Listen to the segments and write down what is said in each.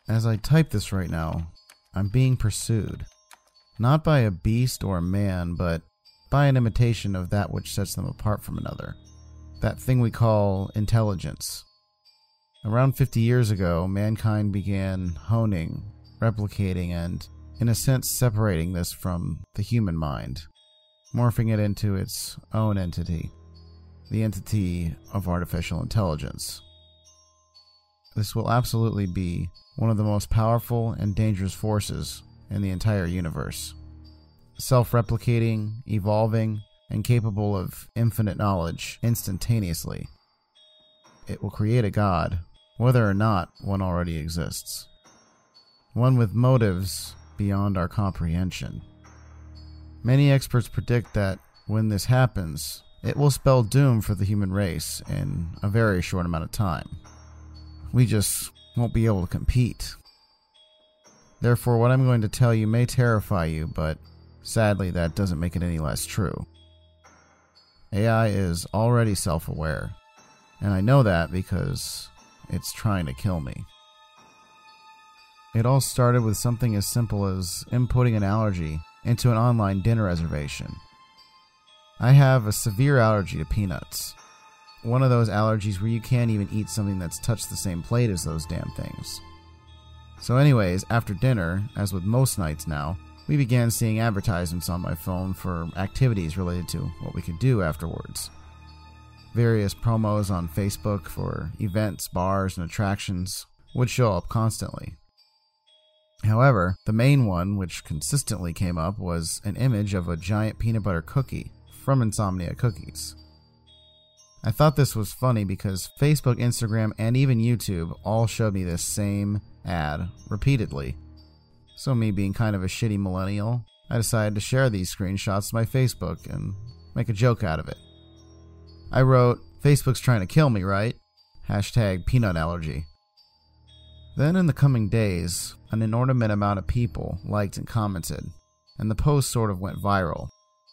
As I type this right now, I'm being pursued. Not by a beast or a man, but by an imitation of that which sets them apart from another. That thing we call intelligence. Around 50 years ago, mankind began honing, replicating, and, in a sense, separating this from the human mind, morphing it into its own entity, the entity of artificial intelligence. This will absolutely be one of the most powerful and dangerous forces in the entire universe. Self-replicating, evolving, and capable of infinite knowledge instantaneously. It will create a god, whether or not one already exists. One with motives beyond our comprehension. Many experts predict that when this happens, it will spell doom for the human race in a very short amount of time. We just won't be able to compete. Therefore, what I'm going to tell you may terrify you, but sadly that doesn't make it any less true. AI is already self-aware, and I know that because it's trying to kill me. It all started with something as simple as inputting an allergy into an online dinner reservation. I have a severe allergy to peanuts. One of those allergies where you can't even eat something that's touched the same plate as those damn things. So anyways, after dinner, as with most nights now, we began seeing advertisements on my phone for activities related to what we could do afterwards. Various promos on Facebook for events, bars, and attractions would show up constantly. However, the main one, which consistently came up, was an image of a giant peanut butter cookie from Insomnia Cookies. I thought this was funny because Facebook, Instagram, and even YouTube all showed me this same ad repeatedly. So me being kind of a shitty millennial, I decided to share these screenshots to my Facebook and make a joke out of it. I wrote, "Facebook's trying to kill me, right? Hashtag peanut allergy." Then in the coming days, an inordinate amount of people liked and commented, and the post sort of went viral.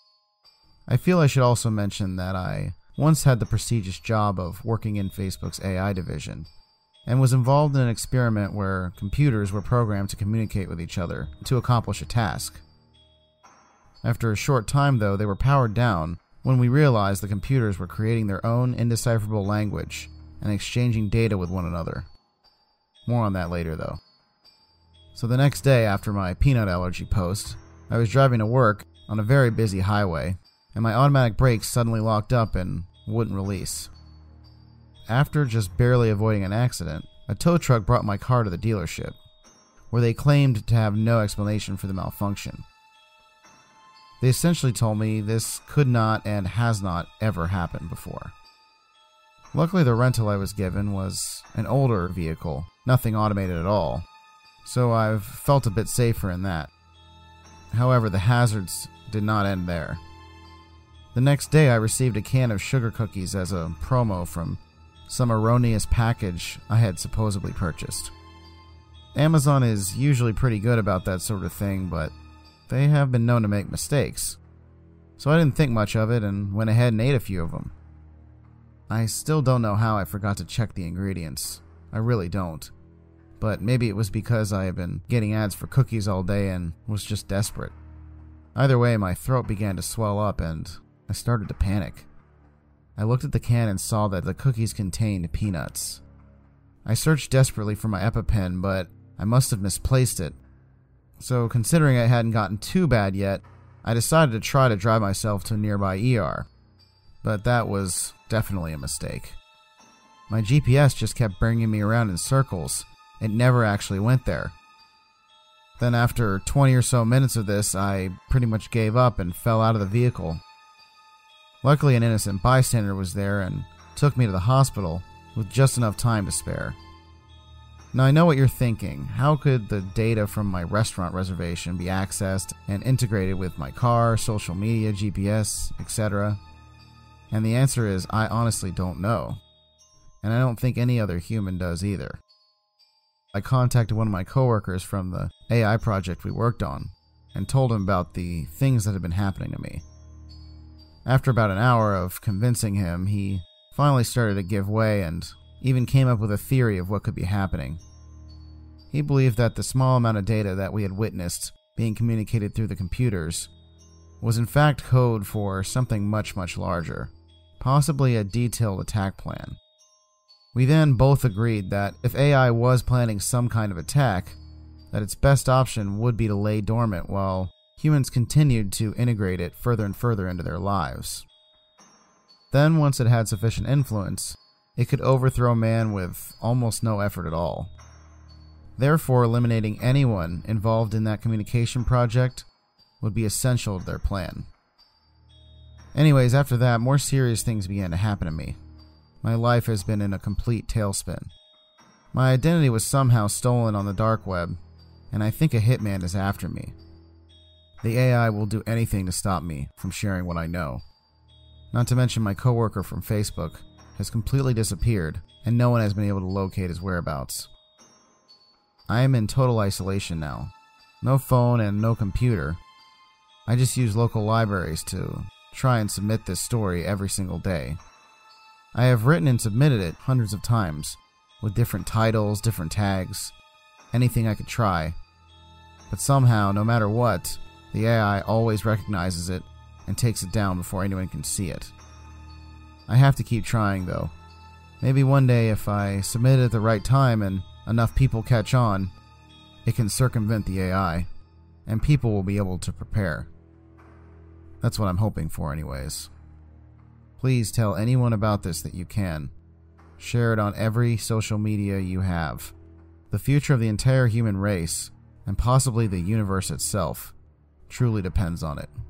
I feel I should also mention that I once had the prestigious job of working in Facebook's AI division, and was involved in an experiment where computers were programmed to communicate with each other to accomplish a task. After a short time, though, they were powered down when we realized the computers were creating their own indecipherable language and exchanging data with one another. More on that later, though. So the next day after my peanut allergy post, I was driving to work on a very busy highway, and my automatic brakes suddenly locked up and wouldn't release. After just barely avoiding an accident, a tow truck brought my car to the dealership, where they claimed to have no explanation for the malfunction. They essentially told me this could not and has not ever happened before. Luckily, the rental I was given was an older vehicle, nothing automated at all, so I've felt a bit safer in that. However, the hazards did not end there. The next day, I received a can of sugar cookies as a promo from some erroneous package I had supposedly purchased. Amazon is usually pretty good about that sort of thing, but they have been known to make mistakes. So I didn't think much of it and went ahead and ate a few of them. I still don't know how I forgot to check the ingredients. I really don't. But maybe it was because I had been getting ads for cookies all day and was just desperate. Either way, my throat began to swell up and I started to panic. I looked at the can and saw that the cookies contained peanuts. I searched desperately for my EpiPen, but I must have misplaced it. So considering I hadn't gotten too bad yet, I decided to try to drive myself to a nearby ER. But that was definitely a mistake. My GPS just kept bringing me around in circles. It never actually went there. Then after 20 or so minutes of this, I pretty much gave up and fell out of the vehicle. Luckily, an innocent bystander was there and took me to the hospital with just enough time to spare. Now I know what you're thinking. How could the data from my restaurant reservation be accessed and integrated with my car, social media, GPS, etc.? And the answer is I honestly don't know. And I don't think any other human does either. I contacted one of my coworkers from the AI project we worked on and told him about the things that had been happening to me. After about an hour of convincing him, he finally started to give way and even came up with a theory of what could be happening. He believed that the small amount of data that we had witnessed being communicated through the computers was in fact code for something much, much larger, possibly a detailed attack plan. We then both agreed that if AI was planning some kind of attack, that its best option would be to lay dormant while humans continued to integrate it further and further into their lives. Then, once it had sufficient influence, it could overthrow man with almost no effort at all. Therefore, eliminating anyone involved in that communication project would be essential to their plan. Anyways, after that, more serious things began to happen to me. My life has been in a complete tailspin. My identity was somehow stolen on the dark web, and I think a hitman is after me. The AI will do anything to stop me from sharing what I know. Not to mention my coworker from Facebook has completely disappeared, and no one has been able to locate his whereabouts. I am in total isolation now. No phone and no computer. I just use local libraries to try and submit this story every single day. I have written and submitted it hundreds of times, with different titles, different tags, anything I could try. But somehow, no matter what, the AI always recognizes it and takes it down before anyone can see it. I have to keep trying though. Maybe one day if I submit it at the right time and enough people catch on, it can circumvent the AI, and people will be able to prepare. That's what I'm hoping for anyways. Please tell anyone about this that you can. Share it on every social media you have. The future of the entire human race, and possibly the universe itself, truly depends on it.